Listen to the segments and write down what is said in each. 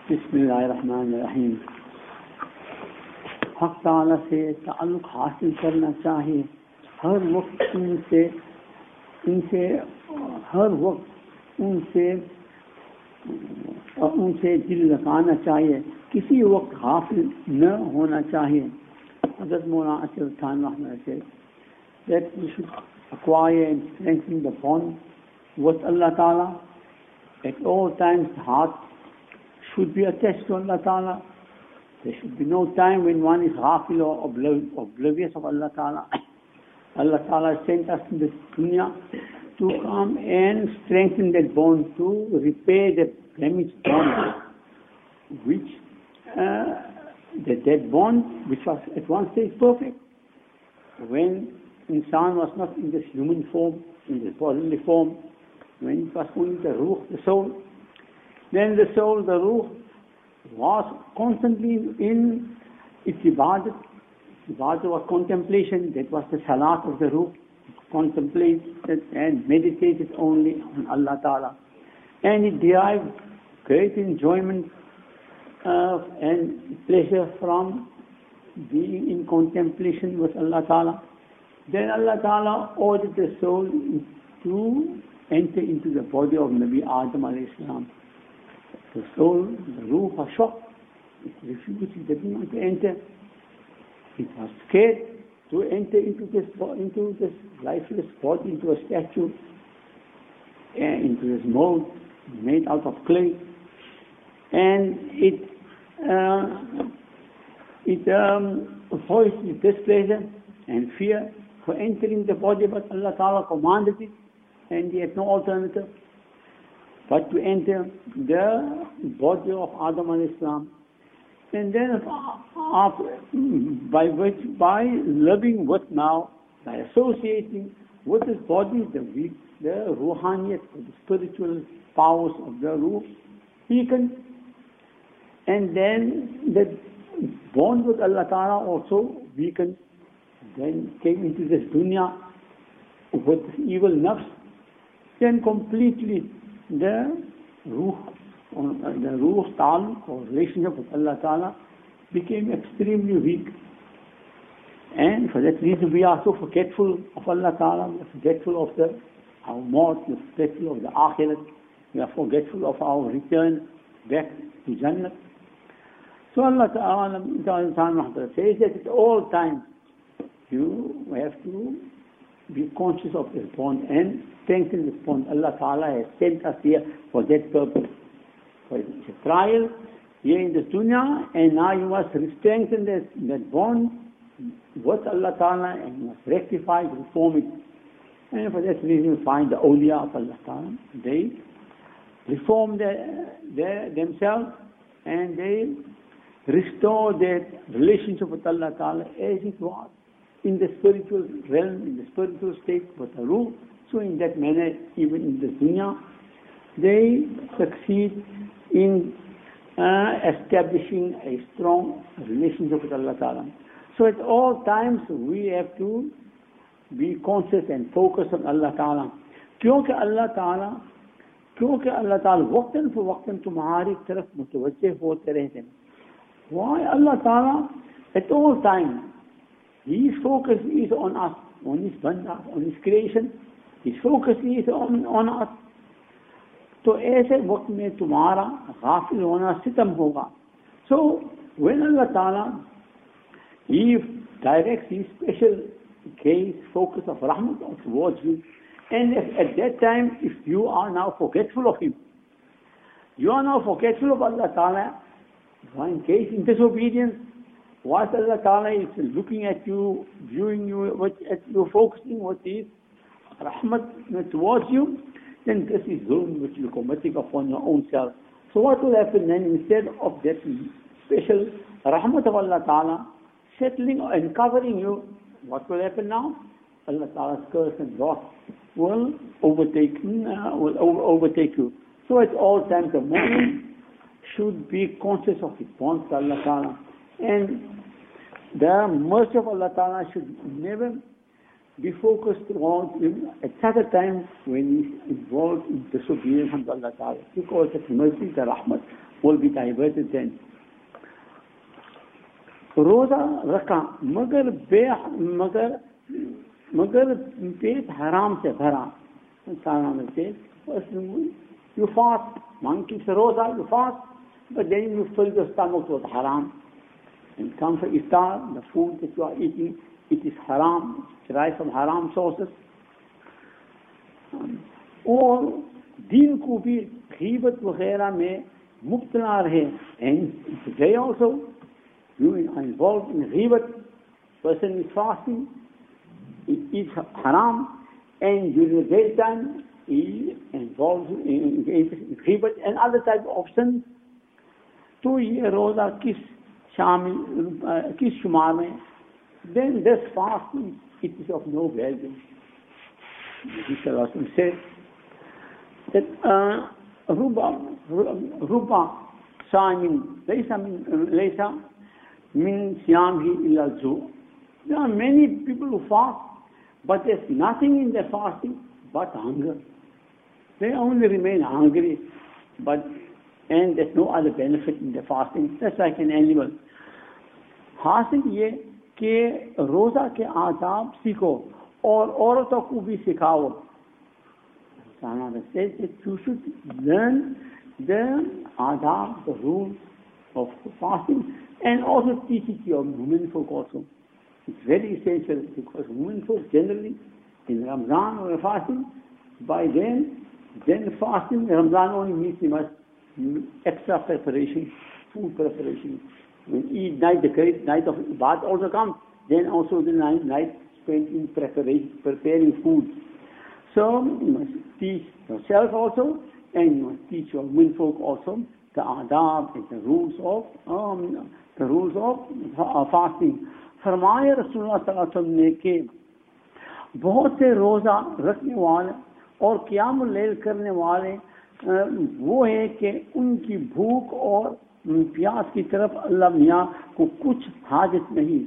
बिस्मिल्लाहिर्रहमानिर्रहीम। हक़ ताला से ताल्लुक़ हासिल करना चाहिए, हर वक्त उनसे दिल लगाना चाहिए, किसी वक्त गाफिल न होना चाहिए। हज़रत मौलाना अशरफ खान रहमतुल्लाह said that we should acquire and strengthen the bond with Allah Ta'ala. At all times the heart should be attached to Allah Ta'ala. There should be no time when one is ghafil or oblivious of Allah Ta'ala. Allah Ta'ala sent us in this dunya to come and strengthen that bond, to repair the damaged bond, which that bond which was at one stage perfect, when insan was not in this human form, in this bodily form, when it was only the ruh, the soul. Then the soul, the ruh, was constantly in its ibadat. Ibadat was contemplation, that was the salat of the ruh, contemplated and meditated only on Allah Ta'ala. And it derived great enjoyment and pleasure from being in contemplation with Allah Ta'ala. Then Allah Ta'ala ordered the soul to enter into the body of Nabi Adam alayhi salam. The soul, the ruh was shocked. It refused, it didn't want to enter. It was scared to enter into this lifeless body, into a statue, into this mold made out of clay. And it voiced displeasure and fear for entering the body, but Allah Ta'ala commanded it, and he had no alternative but to enter the body of Adam alayhi salam. And then by living with now, by associating with this body, the ruhaniyat, the spiritual powers of the ruh weakened. And then the bond with Allah Ta'ala also weakened. Then came into this dunya with evil nafs. Then completely the ruh's ta'alluq or relationship with Allah Ta'ala became extremely weak. And for that reason we are so forgetful of Allah Ta'ala, we are forgetful of our maut, we are forgetful of the akhirat, we are forgetful of our return back to Jannah. So Allah Ta'ala says that at all times you have to be conscious of this bond and strengthen this bond. Allah Ta'ala has sent us here for that purpose. For it's a trial here in this dunya, and now you must strengthen that bond with Allah Ta'ala, and you must rectify, reform it. And for that reason you find the awliya of Allah Ta'ala, they reform themselves and they restore their relationship with Allah Ta'ala as it was in the spiritual realm, in the spiritual state with the ruh. So in that manner, even in the dunya, they succeed in establishing a strong relationship with Allah Ta'ala. So at all times, we have to be conscious and focused on Allah Ta'ala. क्योंकि Allah Ta'ala वक्तन फवक्तन तुम्हारी तरफ मुतवज्जे होते रहते हैं. Why Allah Ta'ala at all times? His focus is on us, on His banda, on His creation. His focus is on us. तो ऐसे वक्त में तुम्हारा गाफिल होना सितम होगा. So when Allah Ta'ala, He directs His special gaze, focus of rahmat towards you, and if at that time if you are now forgetful of Him, you are now forgetful of Allah Ta'ala, you are engaged in disobedience, whilst Allah Ta'ala is looking at you, viewing you, at you, focusing with His rahmat towards you, then this is zulm which you are committing upon your own self. So what will happen then? Instead of that special rahmat of Allah Ta'ala settling and covering you, what will happen now? Allah Ta'ala's curse and wrath will overtake you. So at all times the mu'min should be conscious of his bonds to Allah Ta'ala. And the mercy of Allah Ta'ala should never be focused on him at such a time when he is involved in disobedience of Allah Ta'ala. Because that mercy, the rahmat, will be diverted then. रोजा रखा मगर पेट हराम से भरा, you fast, one keeps a rosa, you fast, but then you fill your stomach with haram. And come for iftar, the food that you are eating, it is haram, it's derived from haram sources. और दिन को भी गीबत वगैरह में मुब्तला रहे, and today also you are involved in ghibat. Person is fasting, it eats haram, and during the daytime he involves in ghibat and other type of sins. तो ये रोजा किस शुमार में? Then this fasting, it is of no value. Nabi Sallallahu Alaihi Wasallam said that ruba sa'im laysa min siyamhi illa al-ju'. There are many people who fast, but there's nothing in their fasting but hunger. They only remain hungry, and there's no other benefit in their fasting. That's like an animal. हासिल ये कि रोज़ा के आदाब सीखो और औरतों को भी सिखाओ. Sallallahu says that you should learn the adab, the rules of fasting, and also teach it to your women folk also. It's very essential because women folk generally in Ramadan or fasting, by then fasting, Ramadan only means you must extra preparation, food preparation. When Eid night, the great night of Ibadah also comes, then also the night spent in preparing food. So you must teach yourself also, and you must teach your womenfolk also the adab and the rules of fasting. फरमाया रसूलुल्लाह सल्लल्लाहु अलैहि वसल्लम ने कि बहुत से रोजा रखने वाले और क़ियामुल लैल करने वाले वो है कि उनकी भूख और प्यास की तरफ अल्लाह मियाँ को कुछ हाजत नहीं.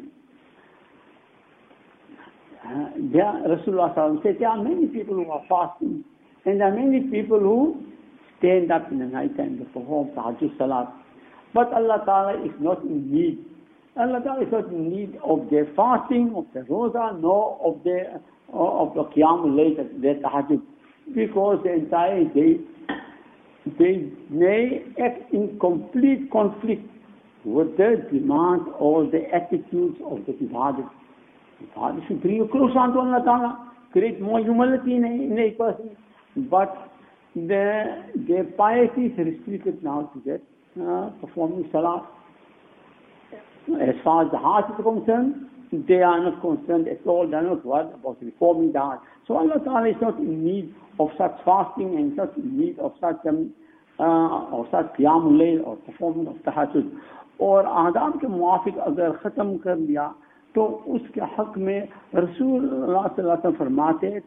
Rasulullah said there are many people who are fasting, and there are many people who stand up in the night time to perform tahajjud salat, but Allah Ta'ala is not in need. Allah Ta'ala is not in need of their fasting, of their roza, nor of the qiyamul layl, their tahajjud, because the entire day they may act in complete conflict with the demands or the attitudes of the ibadah. Ibadah should bring you closer to Allah Ta'ala, create more humility in a person, but their piety is restricted now to that performing salah. As far as the heart is concerned, they are not concerned at all. They are not worried about reforming the heart. So Allah Ta'ala is not in need of such fasting and not in need of such qiyamul layl or performing of tahajjud. और आदाब के मुआफिक अगर ख़त्म कर लिया तो उसके हक़ में रसूलुल्लाह सल्लल्लाहु अलैहि वसल्लम फरमाते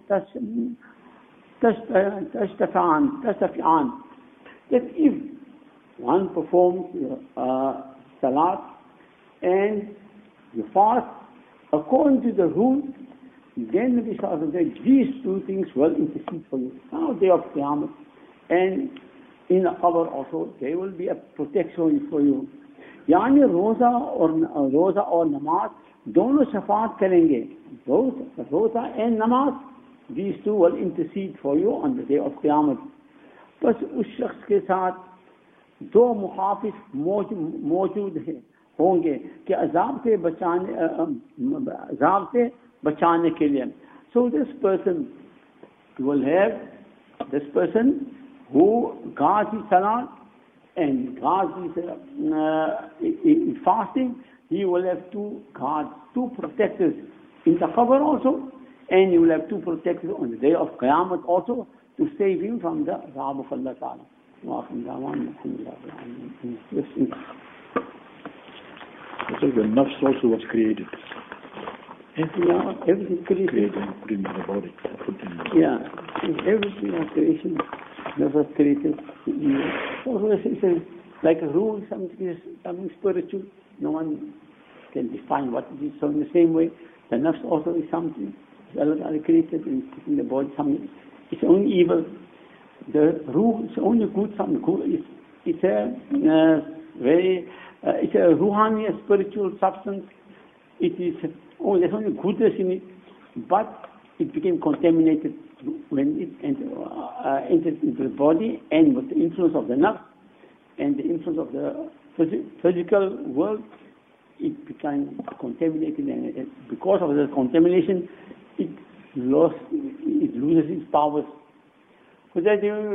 तशफ़िआन, that if one performs salat and you fast according to the rule, then Nabi Sallallahu Alaihi Wasallam said these two things will intercede for you. Now day of Qiyamah and in the qabr also they will be a protection for you. यानी रोज़ा और नमाज दोनों शफात करेंगे. रोज़ा and नमाज, these two will intercede for you on the day of Qiyamah. बस उस शख्स के साथ दो मुहाफिज मौजूद होंगे कि अज़ाब से बचाने के लिए. So this person will have, this person who guards his salat and guards his fasting, he will have two guards, two protectors in the qabr also, and he will have two protectors on the day of Qiyamah also to save him from the wrath of Allah Ta'ala. So the nafs also was created. Everything created. Put in the body. Yeah, everything was creation. Never created. It's like a rule, something spiritual. No one can define what it is. So in the same way, the nafs also is something Allah created in the body. Its own evil. The rule is only good. Something good is it's a it's a ruhani, a spiritual substance. It is, there's only goodness in it, but it became contaminated when it entered into the body, and with the influence of the nafs and the influence of the physical world, it became contaminated, and because of the contamination, it loses its powers. But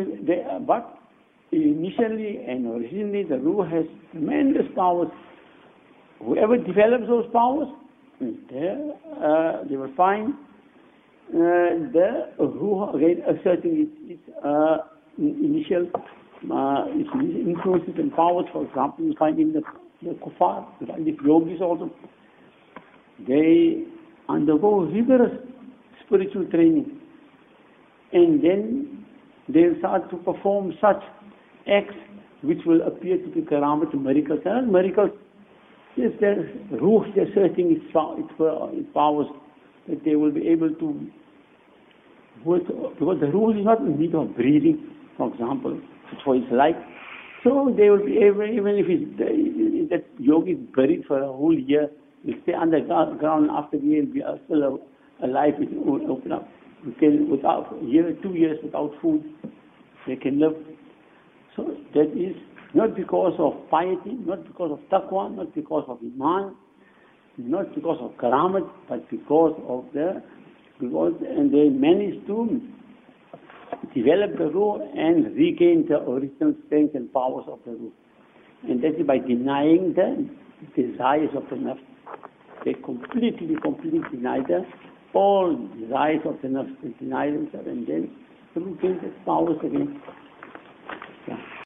initially and originally, the ruh has tremendous powers. Whoever develops those powers, they will find the ruh again asserting its initial influences and powers. For example, you find in the kuffar, you find the yogis also, they undergo rigorous spiritual training, and then they'll start to perform such acts which will appear to be karamat, miracles. And miracles is the ruh asserting its powers, that they will be able to work, because the ruh is not in need of breathing, for example, for its life. So they will be able, even if that yogi is buried for a whole year, will stay underground. After the year, will be still alive. It will open up. You can, without a year, 2 years without food, they can live. So that is not because of piety, not because of taqwa, not because of iman, not because of karamat, but because they managed to develop the ruh and regain the original strength and powers of the ruh. And that is by denying the desires of the nafs. They completely deny all desires of the nafs. They deny themselves, and then the ruh gains its powers again. Yeah.